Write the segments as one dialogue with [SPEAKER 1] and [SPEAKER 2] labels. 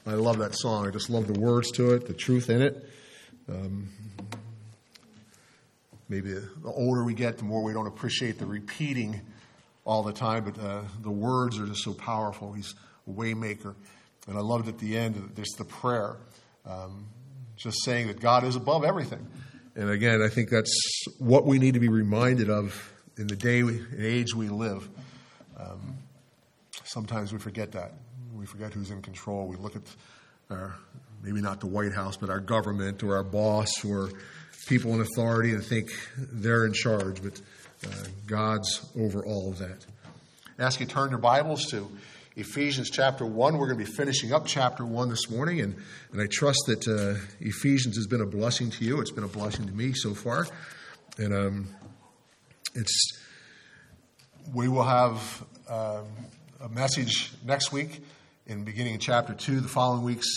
[SPEAKER 1] I love that song. I just love the words to it, the truth in it. Maybe the older we get, the more we don't appreciate the repeating all the time, but the words are just so powerful. He's a way maker. And I loved at the end, there's the prayer, just saying that God is above everything. And again, I think that's what we need to be reminded of in the day and age we live. Sometimes we forget that. We forget who's in control. We look at maybe not the White House, but our government or our boss or people in authority and think they're in charge, but God's over all of that. I ask you to turn your Bibles to Ephesians chapter 1. We're going to be finishing up chapter 1 this morning, and I trust that Ephesians has been a blessing to you. It's been a blessing to me so far. And we will have a message next week in beginning in chapter 2. The following week's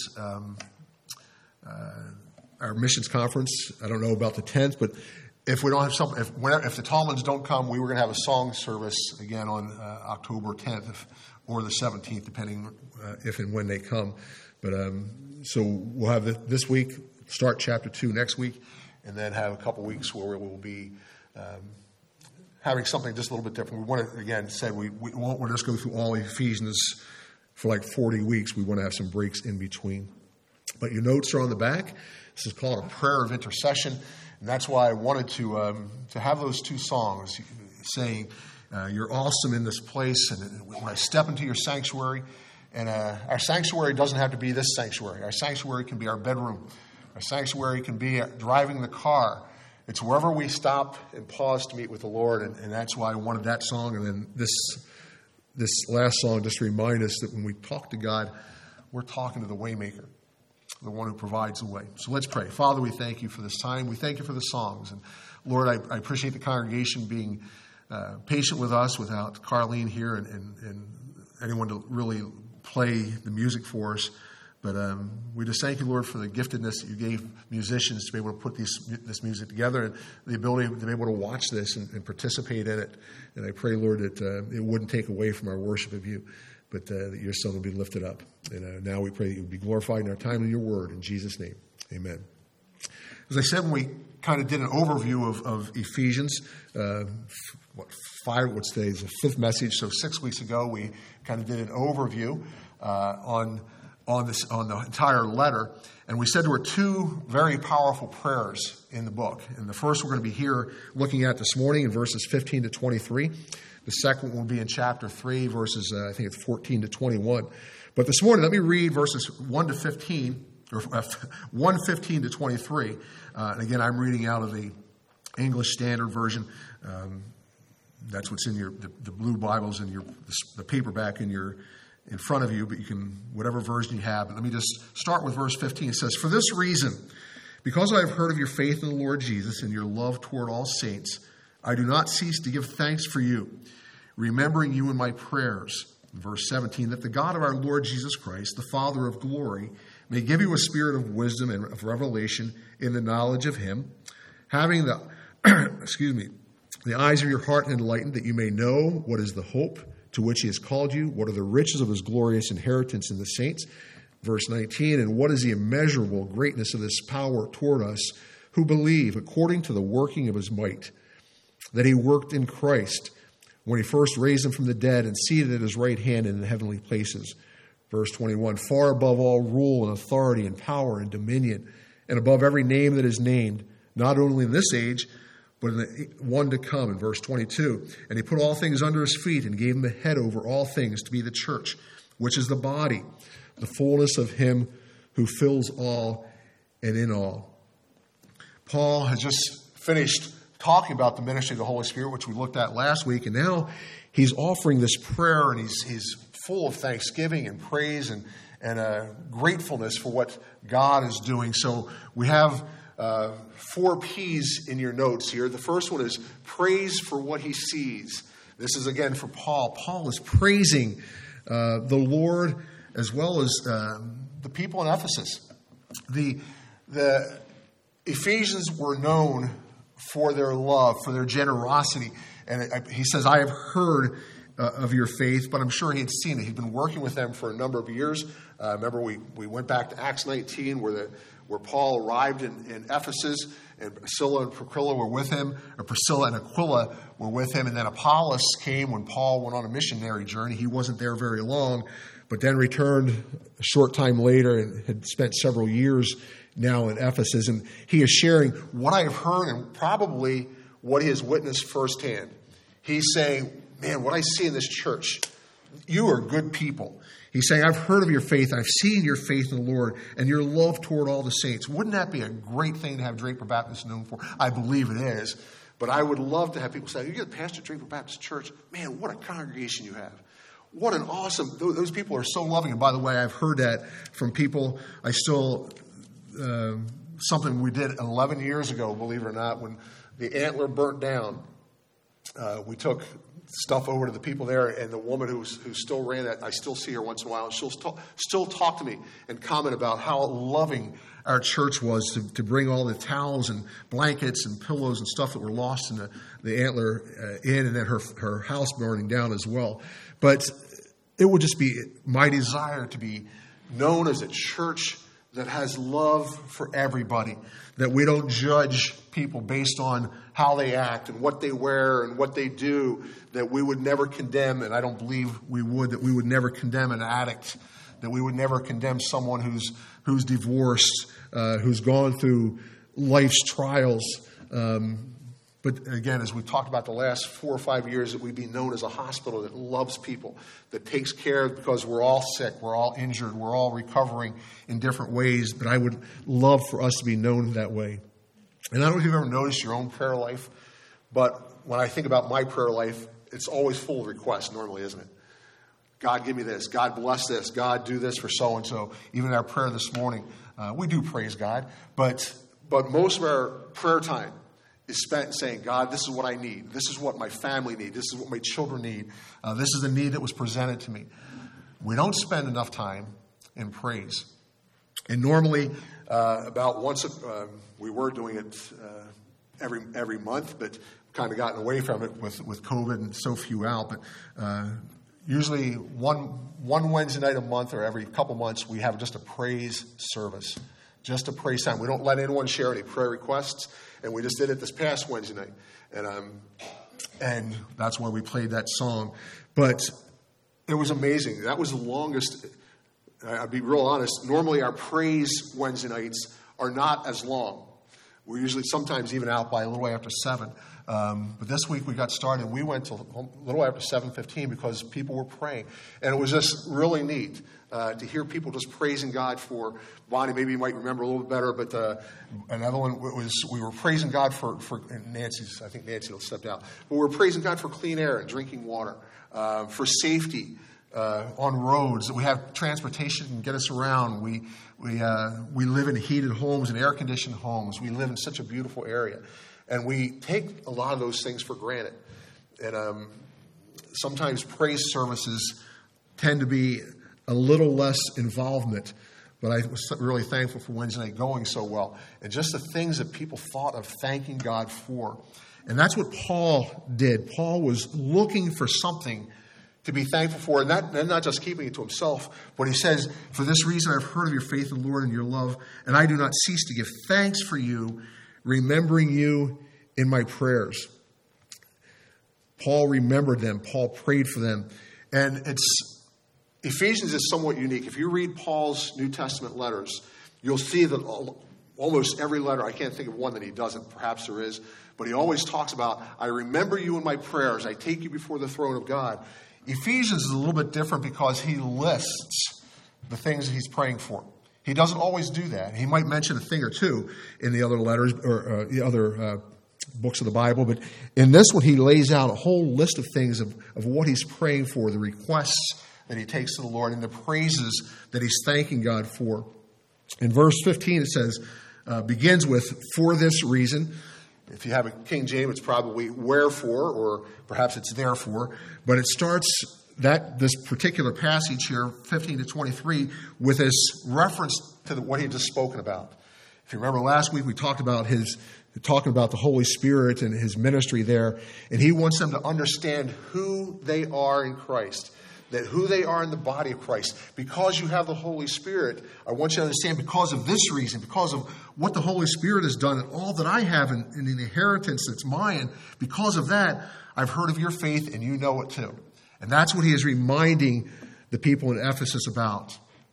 [SPEAKER 1] our missions conference. I don't know about the 10th, but if we don't have something, if the Tallmans don't come, we were going to have a song service again on October 10th or the 17th, depending if and when they come. But so we'll have this week, start chapter 2 next week, and then have a couple weeks where we'll be having something just a little bit different. We want to, again, said we won't just go through all Ephesians for like 40 weeks. We want to have some breaks in between. But your notes are on the back. This is called a prayer of intercession. And that's why I wanted to have those two songs saying, you're awesome in this place. And when I step into your sanctuary, and our sanctuary doesn't have to be this sanctuary. Our sanctuary can be our bedroom. Our sanctuary can be driving the car. It's wherever we stop and pause to meet with the Lord. And that's why I wanted that song. And then this last song just to remind us that when we talk to God, we're talking to the Waymaker, the one who provides the way. So let's pray. Father, we thank you for this time. We thank you for the songs. And Lord, I appreciate the congregation being patient with us without Carlene here and anyone to really play the music for us. But we just thank you, Lord, for the giftedness that you gave musicians to be able to put this music together and the ability to be able to watch this and participate in it. And I pray, Lord, that it wouldn't take away from our worship of you, but that your Son will be lifted up. And now we pray that you would be glorified in our time in your word. In Jesus' name, amen. As I said, when we kind of did an overview of Ephesians, what's today's the fifth message. So 6 weeks ago, we kind of did an overview on the entire letter. And we said there were two very powerful prayers in the book. And the first we're going to be here looking at this morning in verses 15 to 23. The second will be in chapter 3, verses, I think it's 14 to 21. But this morning, let me read verses 1 to 15, or 1:15 to 23. And again, I'm reading out of the English Standard Version. That's what's in the blue Bibles and the paperback in front of you, but you can, whatever version you have. But let me just start with verse 15. It says, "For this reason, because I have heard of your faith in the Lord Jesus and your love toward all saints, I do not cease to give thanks for you, remembering you in my prayers." In verse 17, "That the God of our Lord Jesus Christ, the Father of glory, may give you a spirit of wisdom and of revelation in the knowledge of him, having the the eyes of your heart enlightened, that you may know what is the hope to which he has called you, what are the riches of his glorious inheritance in the saints." Verse 19, "And what is the immeasurable greatness of this power toward us who believe, according to the working of his might, that he worked in Christ when he first raised him from the dead and seated at his right hand in the heavenly places." Verse 21, "Far above all rule and authority and power and dominion, and above every name that is named, not only in this age, but in the one to come." In verse 22, "And he put all things under his feet and gave him the head over all things to be the church, which is the body, the fullness of him who fills all and in all." Paul has just finished talking about the ministry of the Holy Spirit, which we looked at last week, and now he's offering this prayer, and he's full of thanksgiving and praise and gratefulness for what God is doing. So we have 4 P's in your notes here. The first one is praise for what he sees. This is again for Paul. Paul is praising the Lord as well as the people in Ephesus. The Ephesians were known for their love, for their generosity. And he says, "I have heard of your faith, but I'm sure he had seen it. He'd been working with them for a number of years. Remember, we went back to Acts 19 where Paul arrived in Ephesus, and Priscilla and Aquila were with him, and then Apollos came when Paul went on a missionary journey. He wasn't there very long, but then returned a short time later and had spent several years now in Ephesus. And he is sharing what I have heard and probably what he has witnessed firsthand. He's saying, man, what I see in this church, you are good people. He's saying, I've heard of your faith, I've seen your faith in the Lord, and your love toward all the saints. Wouldn't that be a great thing to have Draper Baptist known for? I believe it is. But I would love to have people say, you're the pastor of Draper Baptist Church. Man, what a congregation you have. What an awesome, those people are so loving. And by the way, I've heard that from people. I still, something we did 11 years ago, believe it or not, when the Antler burnt down, we took stuff over to the people there, and the woman who still ran that, I still see her once in a while, and she'll still talk to me and comment about how loving our church was to bring all the towels and blankets and pillows and stuff that were lost in the Antler Inn, and then her house burning down as well. But it would just be my desire to be known as a church that has love for everybody, that we don't judge people based on how they act and what they wear and what they do, that we would never condemn, and I don't believe we would, that we would never condemn an addict, that we would never condemn someone who's divorced, who's gone through life's trials. But again, as we've talked about the last 4 or 5 years, that we be known as a hospital that loves people, that takes care, because we're all sick, we're all injured, we're all recovering in different ways. But I would love for us to be known that way. And I don't know if you've ever noticed your own prayer life, but when I think about my prayer life, it's always full of requests normally, isn't it? God, give me this. God, bless this. God, do this for so-and-so. Even our prayer this morning, we do praise God. But most of our prayer time is spent saying, God, this is what I need. This is what my family needs. This is what my children need. This is the need that was presented to me. We don't spend enough time in praise. And normally, about once, we were doing it every month, but kind of gotten away from it with COVID and so few out. But usually one Wednesday night a month or every couple months, we have just a praise service, just a praise time. We don't let anyone share any prayer requests. And we just did it this past Wednesday night. And that's why we played that song. But it was amazing. That was the longest. I'll be real honest. Normally our praise Wednesday nights are not as long. We're usually sometimes even out by a little after 7. But this week we got started. We went to a little after 7:15 because people were praying. And it was just really neat to hear people just praising God for Bonnie. Maybe you might remember a little bit better, but another one was we were praising God for Nancy's. I think Nancy will step out. But we were praising God for clean air and drinking water, for safety on roads, that we have transportation can get us around. We live in heated homes and air-conditioned homes. We live in such a beautiful area. And we take a lot of those things for granted. And sometimes praise services tend to be a little less involvement. But I was really thankful for Wednesday night going so well. And just the things that people thought of thanking God for. And that's what Paul did. Paul was looking for something to be thankful for, and not just keeping it to himself, but he says, for this reason I've heard of your faith in the Lord and your love, and I do not cease to give thanks for you, remembering you in my prayers. Paul remembered them. Paul prayed for them. And Ephesians is somewhat unique. If you read Paul's New Testament letters, you'll see that almost every letter, I can't think of one that he doesn't, perhaps there is, but he always talks about, I remember you in my prayers, I take you before the throne of God. Ephesians is a little bit different because he lists the things that he's praying for. He doesn't always do that. He might mention a thing or two in the other letters or the other books of the Bible, but in this one he lays out a whole list of things of what he's praying for, the requests that he takes to the Lord, and the praises that he's thanking God for. In verse 15 it says, begins with, for this reason. If you have a King James, it's probably wherefore, or perhaps it's therefore. But it starts this particular passage here, 15 to 23, with this reference to what he had just spoken about. If you remember last week, we talked about talking about the Holy Spirit and his ministry there. And he wants them to understand who they are in Christ, that who they are in the body of Christ. Because you have the Holy Spirit, I want you to understand because of this reason, because of what the Holy Spirit has done and all that I have in the inheritance that's mine, because of that, I've heard of your faith and you know it too. And that's what he is reminding the people in Ephesus about.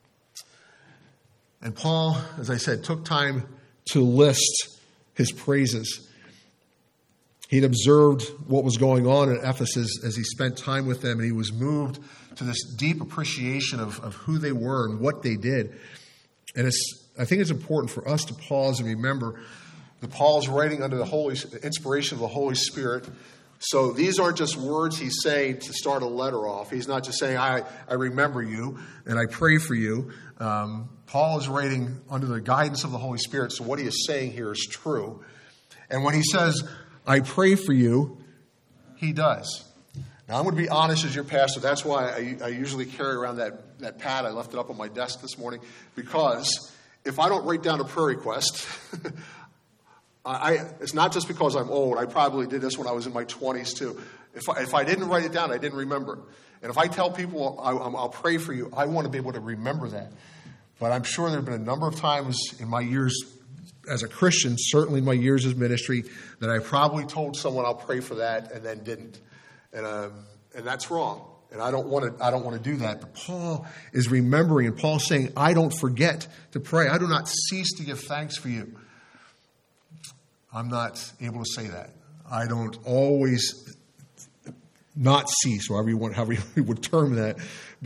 [SPEAKER 1] And Paul, as I said, took time to list his praises. He'd observed what was going on in Ephesus as he spent time with them, and he was moved to this deep appreciation of who they were and what they did. And I think it's important for us to pause and remember that Paul's writing under the inspiration of the Holy Spirit. So these aren't just words he's saying to start a letter off. He's not just saying, I remember you and I pray for you. Paul is writing under the guidance of the Holy Spirit, so what he is saying here is true. And when he says, I pray for you, he does. Now, I'm going to be honest as your pastor. That's why I usually carry around that pad. I left it up on my desk this morning, because if I don't write down a prayer request, it's not just because I'm old. I probably did this when I was in my 20s too. If I didn't write it down, I didn't remember. And if I tell people I'll pray for you, I want to be able to remember that. But I'm sure there have been a number of times in my years as a Christian, certainly in my years of ministry, that I probably told someone I'll pray for that and then didn't. And that's wrong. And I don't want to do that. But Paul is remembering, and Paul's saying, I don't forget to pray. I do not cease to give thanks for you. I'm not able to say that. I don't always not cease, however you would term that.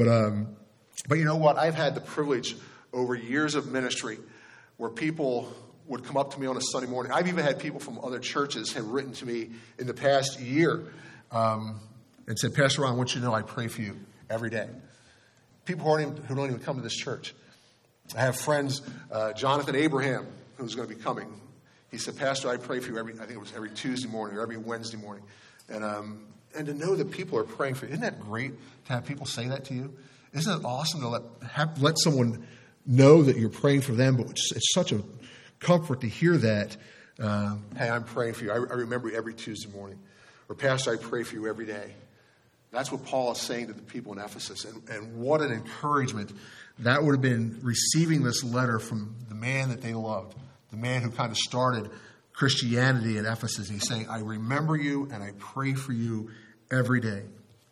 [SPEAKER 1] But you know what? I've had the privilege over years of ministry where people would come up to me on a Sunday morning. I've even had people from other churches have written to me in the past year and said, Pastor Ron, I want you to know I pray for you every day. People who don't even come to this church. I have friends, Jonathan Abraham, who's going to be coming. He said, Pastor, I pray for you every Tuesday morning or every Wednesday morning. And to know that people are praying for you. Isn't that great to have people say that to you? Isn't it awesome to let someone know that you're praying for them? But it's such a comfort to hear that. Hey, I'm praying for you. I remember you every Tuesday morning. Or, Pastor, I pray for you every day. That's what Paul is saying to the people in Ephesus. And what an encouragement that would have been, receiving this letter from the man that they loved, the man who kind of started Christianity in Ephesus. He's saying, I remember you and I pray for you every day.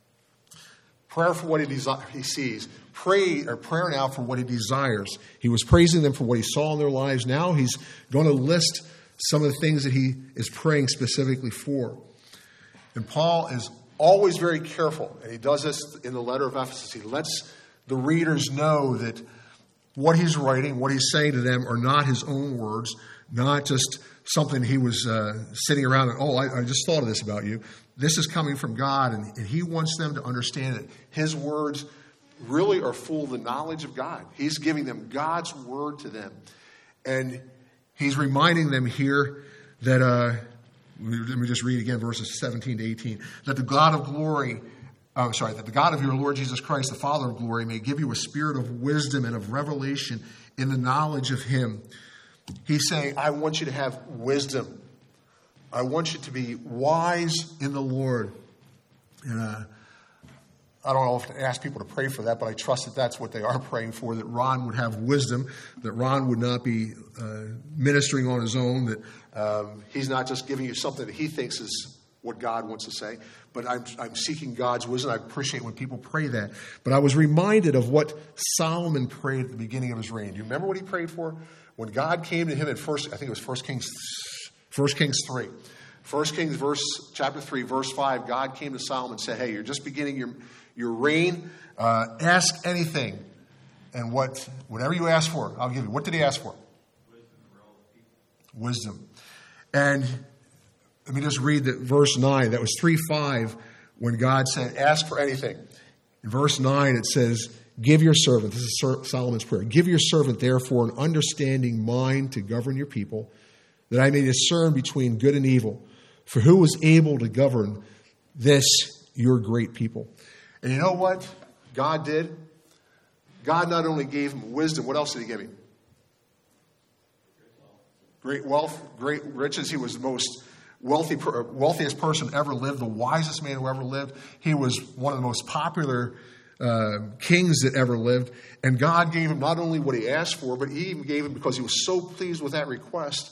[SPEAKER 1] Prayer for what he sees. Prayer now for what he desires. He was praising them for what he saw in their lives. Now he's going to list some of the things that he is praying specifically for. And Paul is always very careful, and he does this in the letter of Ephesus. He lets the readers know that what he's writing, what he's saying to them are not his own words, not just something he was sitting around and, I just thought of this about you. This is coming from God, and he wants them to understand that his words really are full of the knowledge of God. He's giving them God's word to them. And he's reminding them here that, let me just read again, verses 17 to 18, that the God of glory, that the God of your Lord Jesus Christ, the Father of glory, may give you a spirit of wisdom and of revelation in the knowledge of him. He's saying, I want you to have wisdom. I want you to be wise in the Lord. And I don't know if to ask people to pray for that, but I trust that that's what they are praying for, that Ron would have wisdom, that Ron would not be ministering on his own, that he's not just giving you something that he thinks is what God wants to say, but I'm seeking God's wisdom. I appreciate when people pray that. But I was reminded of what Solomon prayed at the beginning of his reign. Do you remember what he prayed for? When God came to him at first, I think it was 1 Kings 3. 1 Kings chapter 3, verse 5, God came to Solomon and said, hey, you're just beginning your reign. Ask anything. And whatever you ask for, I'll give you. What did he ask for?
[SPEAKER 2] Wisdom for all the people.
[SPEAKER 1] Wisdom. And let me just read verse 9. That was 3:5 when God said, ask for anything. In verse 9 it says, give your servant, this is Solomon's prayer, give your servant therefore an understanding mind to govern your people, that I may discern between good and evil. For who was able to govern this, your great people? And you know what God did? God not only gave him wisdom, what else did he give him? great wealth, great riches. He was the most wealthiest person ever lived, the wisest man who ever lived. He was one of the most popular kings that ever lived. And God gave him not only what he asked for, but he even gave him, because he was so pleased with that request,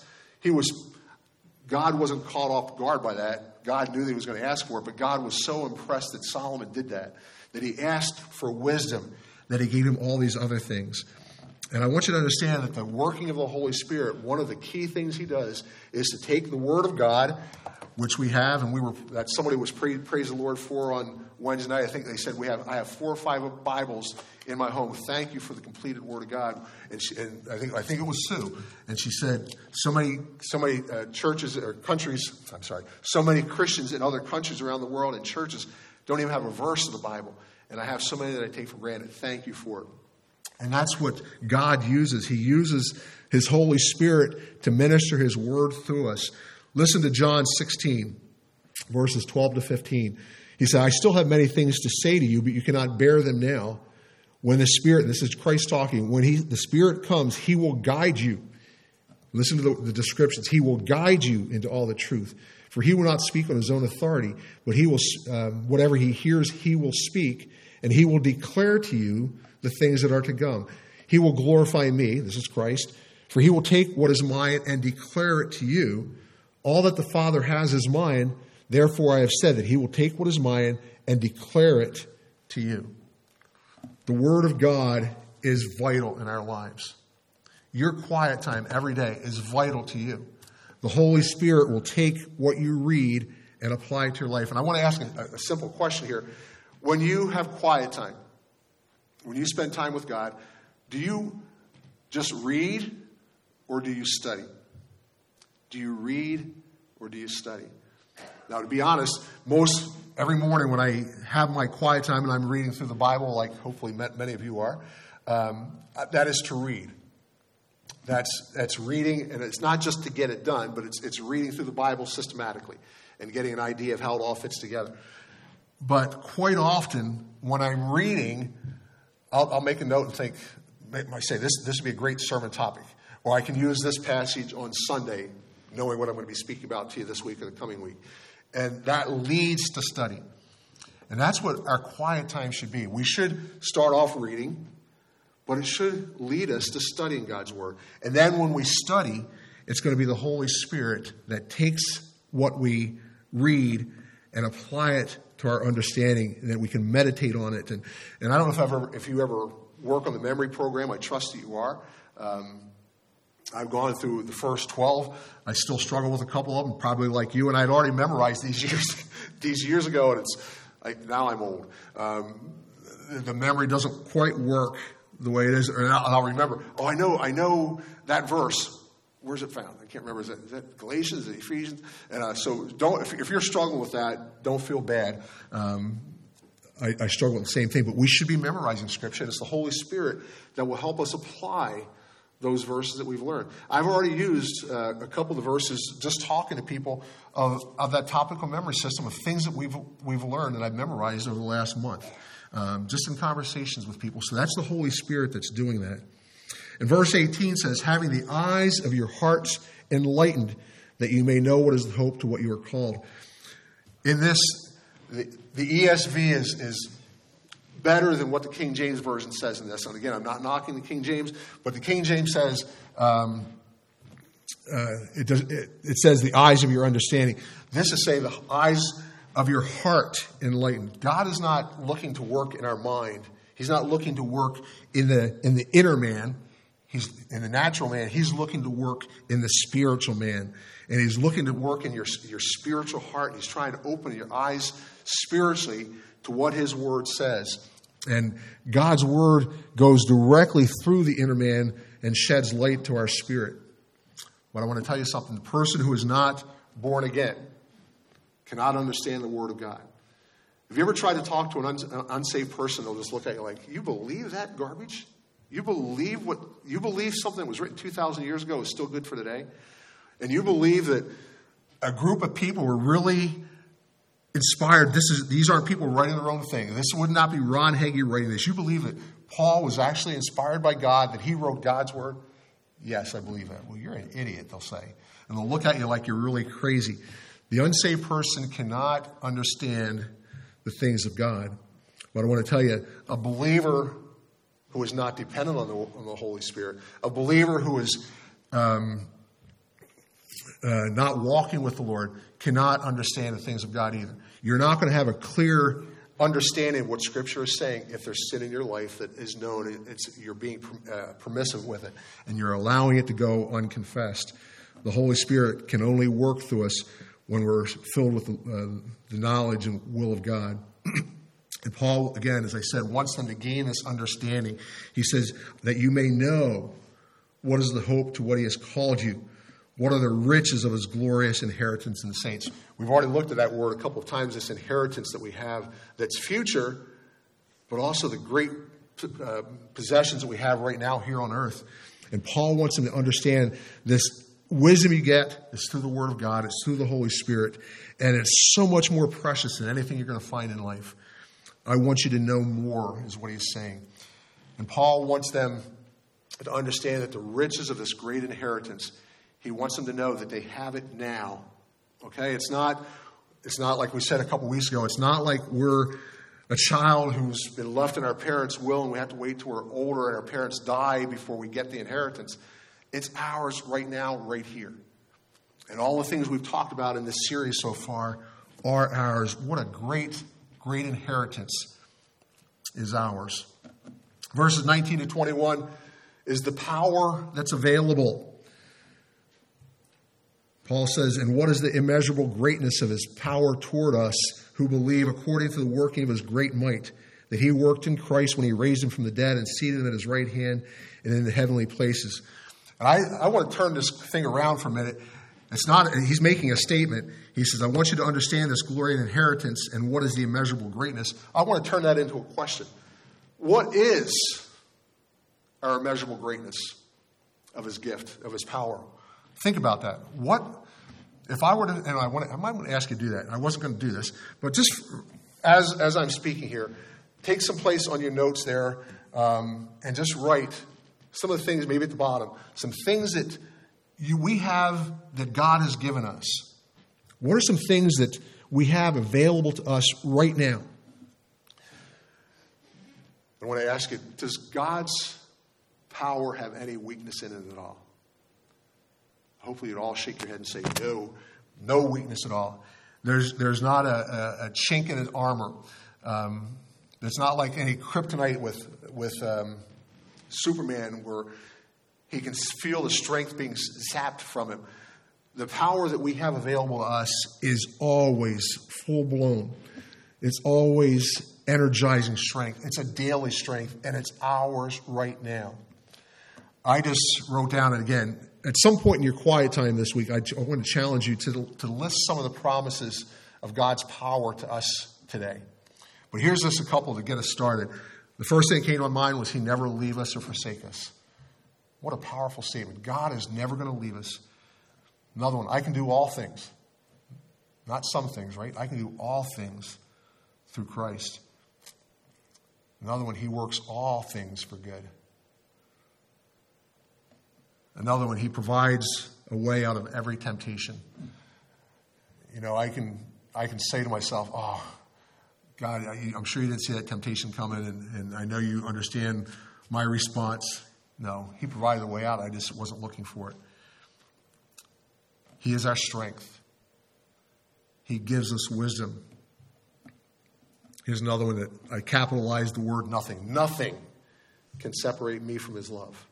[SPEAKER 1] God wasn't caught off guard by that. God knew that he was going to ask for it, but God was so impressed that Solomon did that he asked for wisdom, that he gave him all these other things. And I want you to understand that the working of the Holy Spirit, one of the key things he does is to take the Word of God, which we have, and that somebody was praise the Lord for on Wednesday night. I think they said I have 4 or 5 Bibles in my home. Thank you for the completed Word of God. And I think it was Sue, and she said so many churches or countries. I'm sorry, so many Christians in other countries around the world and churches don't even have a verse of the Bible, and I have so many that I take for granted. Thank you for it. And that's what God uses. He uses his Holy Spirit to minister his word through us. Listen to John 16, verses 12 to 15. He said, I still have many things to say to you, but you cannot bear them now. When the Spirit, this is Christ talking, when the Spirit comes, he will guide you. Listen to the descriptions. He will guide you into all the truth. For he will not speak on his own authority, but he will, whatever he hears, he will speak, and he will declare to you the things that are to come. He will glorify me, this is Christ, for he will take what is mine and declare it to you. All that the Father has is mine, therefore I have said that he will take what is mine and declare it to you. The Word of God is vital in our lives. Your quiet time every day is vital to you. The Holy Spirit will take what you read and apply it to your life. And I want to ask a simple question here. When you have quiet time, when you spend time with God, do you just read or do you study? Do you read or do you study? Now, to be honest, every morning when I have my quiet time and I'm reading through the Bible, like hopefully many of you are, that is to read. That's reading, and it's not just to get it done, but it's reading through the Bible systematically and getting an idea of how it all fits together. But quite often, when I'm reading, I'll make a note and think, I say, this would be a great sermon topic. Or I can use this passage on Sunday, knowing what I'm going to be speaking about to you this week or the coming week. And that leads to study. And that's what our quiet time should be. We should start off reading, but it should lead us to studying God's Word. And then when we study, it's going to be the Holy Spirit that takes what we read and apply it to our understanding, and that we can meditate on it. And I don't know if you ever work on the memory program. I trust that you are. I've gone through the first 12. I still struggle with a couple of them, probably like you. And I'd already memorized these years ago, and now I'm old. The memory doesn't quite work the way it is. And I'll remember. Oh, I know that verse. Where's it found? I can't remember. Is that Galatians? Is it Ephesians? And so if you're struggling with that, don't feel bad. I struggle with the same thing. But we should be memorizing Scripture. It's the Holy Spirit that will help us apply those verses that we've learned. I've already used a couple of the verses just talking to people of that topical memory system of things that we've learned and I've memorized over the last month, just in conversations with people. So that's the Holy Spirit that's doing that. And verse 18 says, having the eyes of your hearts enlightened, that you may know what is the hope to what you are called. In this, the ESV is better than what the King James Version says in this. And again, I'm not knocking the King James, but the King James says, it says the eyes of your understanding. This is saying the eyes of your heart enlightened. God is not looking to work in our mind. He's not looking to work in the inner man. He's in the natural man. He's looking to work in the spiritual man. And he's looking to work in your spiritual heart. He's trying to open your eyes spiritually to what his word says. And God's word goes directly through the inner man and sheds light to our spirit. But I want to tell you something. The person who is not born again cannot understand the word of God. Have you ever tried to talk to an unsaved person? They'll just look at you like, you believe that garbage? You believe something that was written 2,000 years ago is still good for today? And you believe that a group of people were really inspired. These aren't people writing their own thing. This would not be Ron Hagee writing this. You believe that Paul was actually inspired by God, that he wrote God's word? Yes, I believe that. Well, you're an idiot, they'll say. And they'll look at you like you're really crazy. The unsaved person cannot understand the things of God. But I want to tell you, a believer who is not dependent on the Holy Spirit, a believer who is not walking with the Lord, cannot understand the things of God either. You're not going to have a clear understanding of what Scripture is saying if there's sin in your life that is known. You're being permissive with it, and you're allowing it to go unconfessed. The Holy Spirit can only work through us when we're filled with the knowledge and will of God. And Paul, again, as I said, wants them to gain this understanding. He says that you may know what is the hope to what he has called you. What are the riches of his glorious inheritance in the saints? We've already looked at that word a couple of times, this inheritance that we have that's future, but also the great possessions that we have right now here on earth. And Paul wants them to understand this wisdom you get is through the Word of God, it's through the Holy Spirit, and it's so much more precious than anything you're going to find in life. I want you to know more, is what he's saying. And Paul wants them to understand that the riches of this great inheritance, he wants them to know that they have it now. Okay? It's not like we said a couple weeks ago. It's not like we're a child who's been left in our parents' will and we have to wait till we're older and our parents die before we get the inheritance. It's ours right now, right here. And all the things we've talked about in this series so far are ours. What a great inheritance is ours. Verses 19 to 21 is the power that's available. Paul says, and what is the immeasurable greatness of his power toward us who believe according to the working of his great might, that he worked in Christ when he raised him from the dead and seated him at his right hand and in the heavenly places. And I want to turn this thing around for a minute. He's making a statement. He says, I want you to understand this glory and inheritance and what is the immeasurable greatness. I want to turn that into a question. What is our immeasurable greatness of his gift, of his power? Think about that. What, if I were to, and I might want to ask you to do that. I wasn't going to do this, but just as I'm speaking here, take some place on your notes there and just write some of the things, maybe at the bottom, some things that we have that God has given us. What are some things that we have available to us right now? And when I ask you, does God's power have any weakness in it at all? Hopefully you'd all shake your head and say, no weakness at all. There's not a chink in his armor. It's not like any kryptonite with Superman where he can feel the strength being sapped from him. The power that we have available to us is always full-blown. It's always energizing strength. It's a daily strength, and it's ours right now. I just wrote down, and again, at some point in your quiet time this week, I want to challenge you to list some of the promises of God's power to us today. But here's just a couple to get us started. The first thing that came to my mind was he never will leave us or forsake us. What a powerful statement. God is never going to leave us. Another one, I can do all things. Not some things, right? I can do all things through Christ. Another one, he works all things for good. Another one, he provides a way out of every temptation. You know, I can say to myself, oh, God, I'm sure you didn't see that temptation coming, and I know you understand my response. No, he provided a way out. I just wasn't looking for it. He is our strength. He gives us wisdom. Here's another one that I capitalized the word nothing. Nothing can separate me from his love.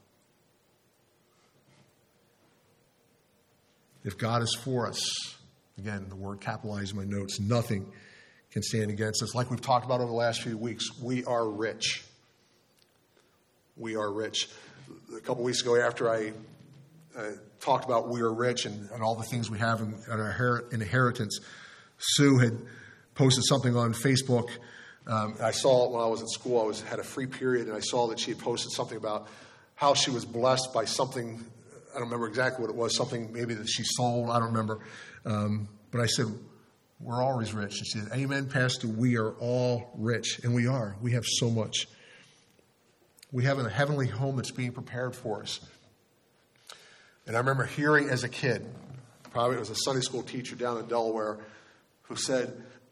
[SPEAKER 1] If God is for us, again, the word capitalized in my notes, nothing can stand against us. Like we've talked about over the last few weeks, we are rich. We are rich. A couple weeks ago, after I talked about we are rich and all the things we have in our inheritance, Sue had posted something on Facebook. I saw it when I was at school. I had a free period, and I saw that she had posted something about how she was blessed by something. I don't remember exactly what it was, something maybe that she sold. I don't remember. But I said, we're always rich. And she said, amen, Pastor, we are all rich. And we are. We have so much. We have a heavenly home that's being prepared for us. And I remember hearing as a kid, probably it was a Sunday school teacher down in Delaware, who said,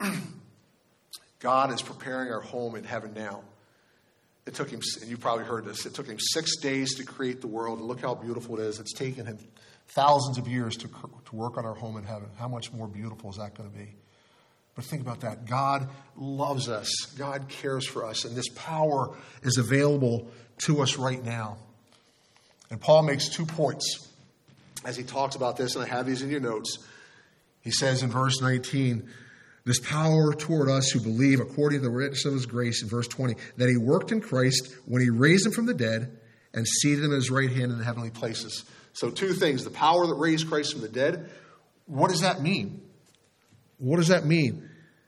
[SPEAKER 1] God is preparing our home in heaven now. It took him, and you probably heard this, it took him 6 days to create the world, and look how beautiful it is. It's taken him thousands of years to work on our home in heaven. How much more beautiful is that going to be? But think about that. God loves us. God cares for us, and this power is available to us right now. And Paul makes 2 points as he talks about this, and I have these in your notes. He says in verse 19, this power toward us who believe according to the riches of his grace, in verse 20, that he worked in Christ when he raised him from the dead and seated him at his right hand in the heavenly places. So 2 things, the power that raised Christ from the dead. What does that mean? What does that mean?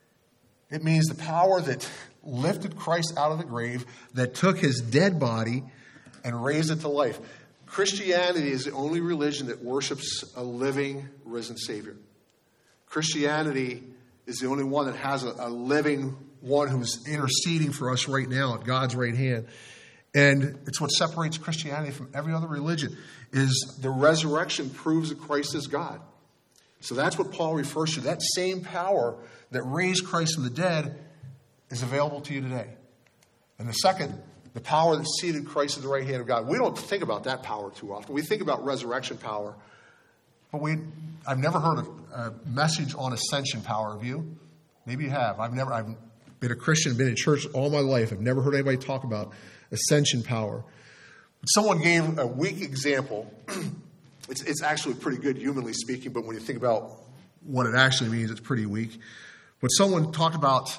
[SPEAKER 1] It means the power that lifted Christ out of the grave, that took his dead body and raised it to life. Christianity is the only religion that worships a living, risen Savior. Christianity is the only one that has a living one who's interceding for us right now at God's right hand. And it's what separates Christianity from every other religion, is the resurrection proves that Christ is God. So that's what Paul refers to. That same power that raised Christ from the dead is available to you today. And the second, the power that seated Christ at the right hand of God. We don't think about that power too often. We think about resurrection power. But I've never heard a message on ascension power. Have you? Maybe you have. I've been a Christian, been in church all my life. I've never heard anybody talk about ascension power. But someone gave a weak example. It's actually pretty good, humanly speaking, but when you think about what it actually means, it's pretty weak. But someone talked about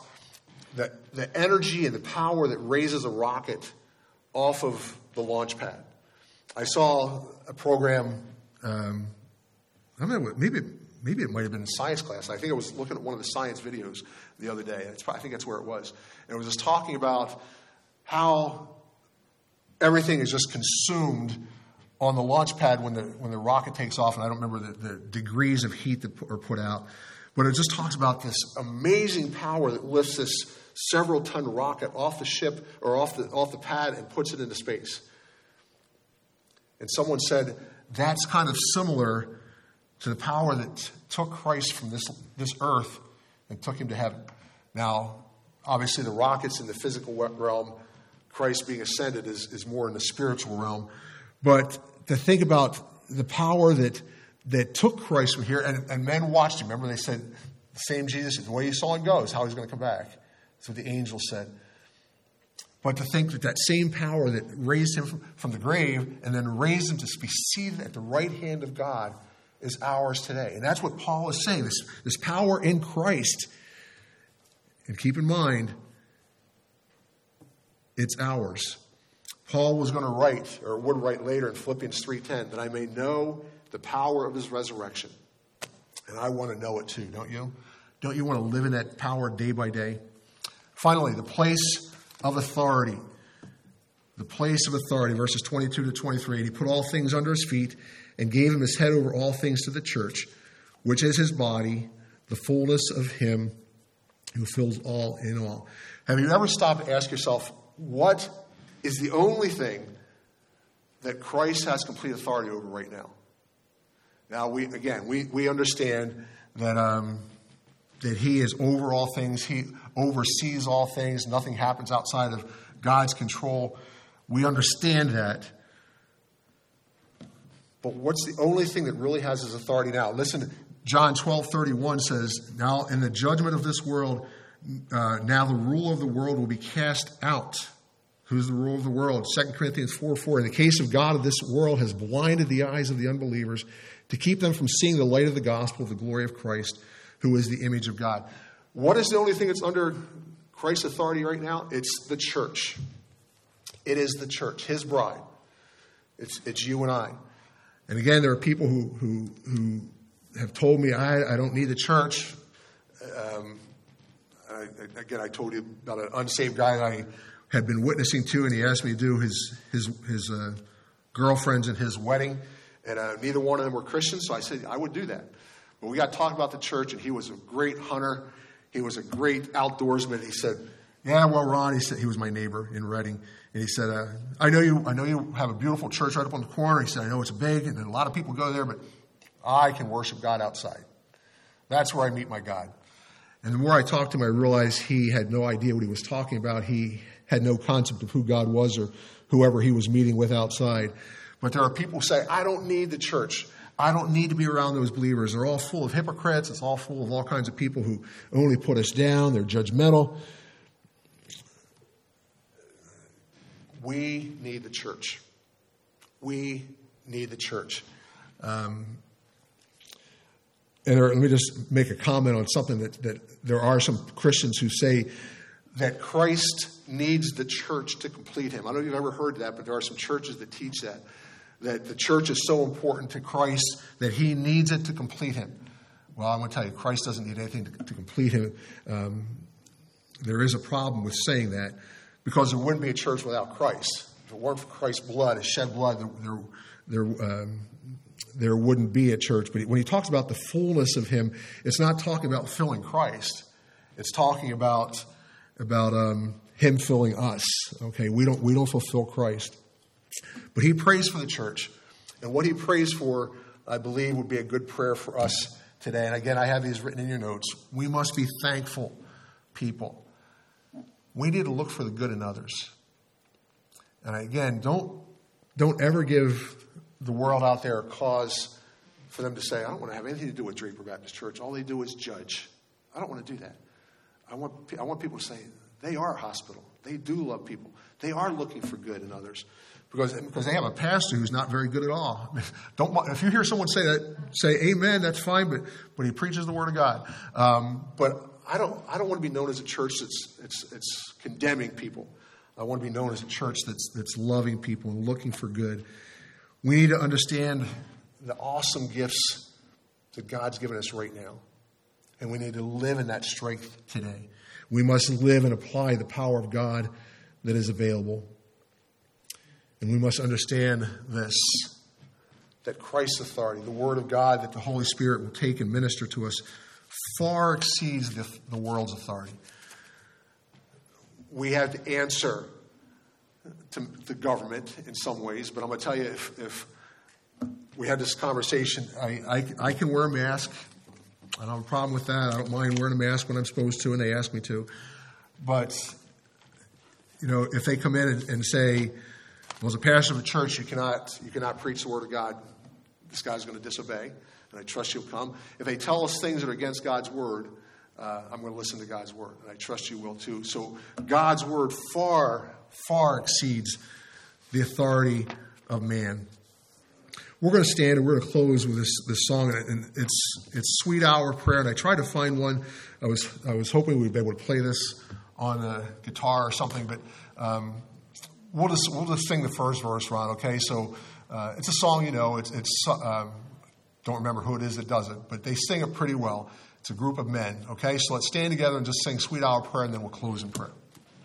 [SPEAKER 1] the energy and the power that raises a rocket off of the launch pad. I saw a program, I don't know, maybe it might have been in science class. I think I was looking at one of the science videos the other day. I think that's where it was. And it was just talking about how everything is just consumed on the launch pad when the rocket takes off. And I don't remember the degrees of heat that are put out. But it just talks about this amazing power that lifts this several-ton rocket off the ship or off the pad and puts it into space. And someone said that's kind of similar to the power that took Christ from this earth and took him to heaven. Now, obviously the rockets in the physical realm, Christ being ascended is more in the spiritual realm. But to think about the power that took Christ from here, and men watched him. Remember they said, the same Jesus, the way you saw him go is how he's going to come back. That's what the angel said. But to think that same power that raised him from the grave and then raised him to be seated at the right hand of God is ours today. And that's what Paul is saying, this power in Christ. And keep in mind, it's ours. Paul was going to write, or would write later in Philippians 3:10, that I may know the power of his resurrection. And I want to know it too, don't you? Don't you want to live in that power day by day? Finally, the place of authority. The place of authority, verses 22 to 23. He put all things under his feet and gave him his head over all things to the church, which is his body, the fullness of him who fills all in all. Have you ever stopped and asked yourself, what is the only thing that Christ has complete authority over right now? Now, we understand that he is over all things. He oversees all things. Nothing happens outside of God's control. We understand that. But what's the only thing that really has his authority now? Listen, John 12:31 says, now in the judgment of this world, now the ruler of the world will be cast out. Who's the ruler of the world? 2 Corinthians 4:4. In the case of God, this world has blinded the eyes of the unbelievers to keep them from seeing the light of the gospel of the glory of Christ, who is the image of God. What is the only thing that's under Christ's authority right now? It's the church. It is the church, his bride. It's you and I. And again, there are people who have told me, I don't need the church. I told you about an unsaved guy that I had been witnessing to, and he asked me to do his girlfriend's and his wedding. And neither one of them were Christians, so I said I would do that. But we got talking about the church, and he was a great hunter. He was a great outdoorsman. He said, Yeah, well, Ron, he said, he was my neighbor in Reading, and he said, I know you have a beautiful church right up on the corner. He said, I know it's big, and a lot of people go there, but I can worship God outside. That's where I meet my God. And the more I talked to him, I realized he had no idea what he was talking about. He had no concept of who God was or whoever he was meeting with outside. But there are people who say, I don't need the church. I don't need to be around those believers. They're all full of hypocrites. It's all full of all kinds of people who only put us down. They're judgmental. We need the church. We need the church. And let me just make a comment on something that there are some Christians who say that Christ needs the church to complete him. I don't know if you've ever heard that, but there are some churches that teach that the church is so important to Christ that he needs it to complete him. Well, I'm going to tell you, Christ doesn't need anything to complete him. There is a problem with saying that because there wouldn't be a church without Christ. If it weren't for Christ's blood, his shed blood, there wouldn't be a church. But when he talks about the fullness of him, it's not talking about filling Christ. It's talking about him filling us. Okay, we don't fulfill Christ. But he prays for the church. And what he prays for, I believe, would be a good prayer for us today. And again, I have these written in your notes. We must be thankful people. We need to look for the good in others. And again, don't ever give the world out there a cause for them to say, I don't want to have anything to do with Draper Baptist Church. All they do is judge. I don't want to do that. I want people to say, they are a hospital. They do love people. They are looking for good in others. Because they have a pastor who's not very good at all. If you hear someone say that, say amen, that's fine, but he preaches the word of God. But I don't want to be known as a church that's condemning people. I want to be known as a church that's loving people and looking for good. We need to understand the awesome gifts that God's given us right now. And we need to live in that strength today. We must live and apply the power of God that is available. And we must understand this, that Christ's authority, the Word of God that the Holy Spirit will take and minister to us, far exceeds the world's authority. We have to answer to the government in some ways, but I'm going to tell you, if we had this conversation, I can wear a mask. I don't have a problem with that. I don't mind wearing a mask when I'm supposed to and they ask me to. But, if they come in and say, well, as a pastor of a church, you cannot preach the word of God, this guy's going to disobey, and I trust you'll come. If they tell us things that are against God's word, I'm going to listen to God's word, and I trust you will too. So God's word far, far exceeds the authority of man. We're going to stand and we're going to close with this song, and it's Sweet Hour Prayer. And I tried to find one. I was hoping we'd be able to play this on a guitar or something, but we'll just sing the first verse, Ron. Okay, so it's a song It's don't remember who it is that does it, but they sing it pretty well. It's a group of men. Okay, so let's stand together and just sing Sweet Hour Prayer, and then we'll close in prayer.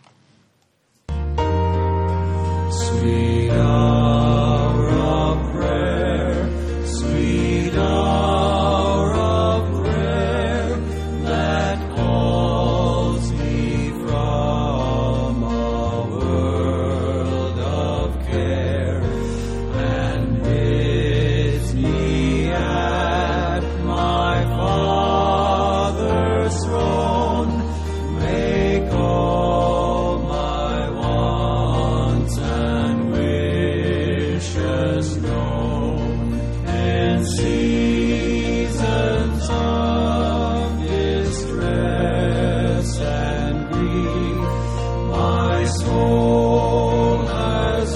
[SPEAKER 3] Sweet hour of prayer, sweet hour of prayer, that calls me from a world of care, and bids me at my Father's throne make all my wants and wishes known, in seasons of distress and grief, my soul has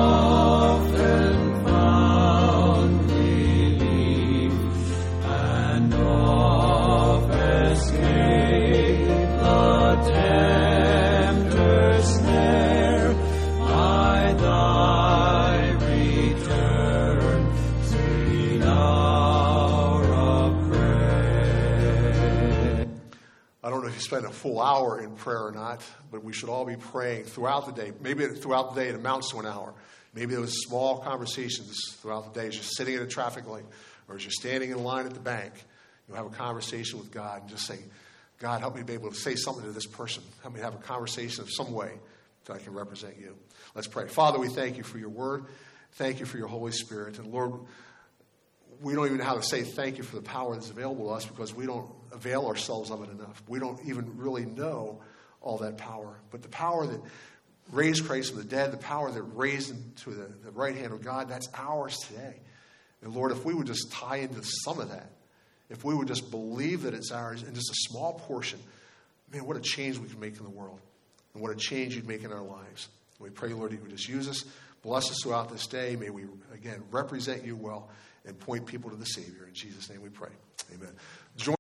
[SPEAKER 3] often found relief, and oft escaped the tempter's snare by thy return, sweet hour of prayer.
[SPEAKER 1] I don't know if you spend a full hour in prayer or not, but we should all be praying throughout the day. Maybe throughout the day it amounts to an hour. Maybe those small conversations throughout the day as you're sitting at a traffic light or as you're standing in line at the bank. You'll have a conversation with God and just say, God, help me be able to say something to this person. Help me have a conversation of some way so I can represent you. Let's pray. Father, we thank you for your word. Thank you for your Holy Spirit. And Lord, we don't even know how to say thank you for the power that's available to us because we don't avail ourselves of it enough. We don't even really know all that power. But the power that raised Christ from the dead, the power that raised him to the right hand of God, that's ours today. And Lord, if we would just tie into some of that, if we would just believe that it's ours in just a small portion, man, what a change we can make in the world. And what a change you'd make in our lives. We pray, Lord, you would just use us, bless us throughout this day. May we, again, represent you well and point people to the Savior. In Jesus' name we pray. Amen.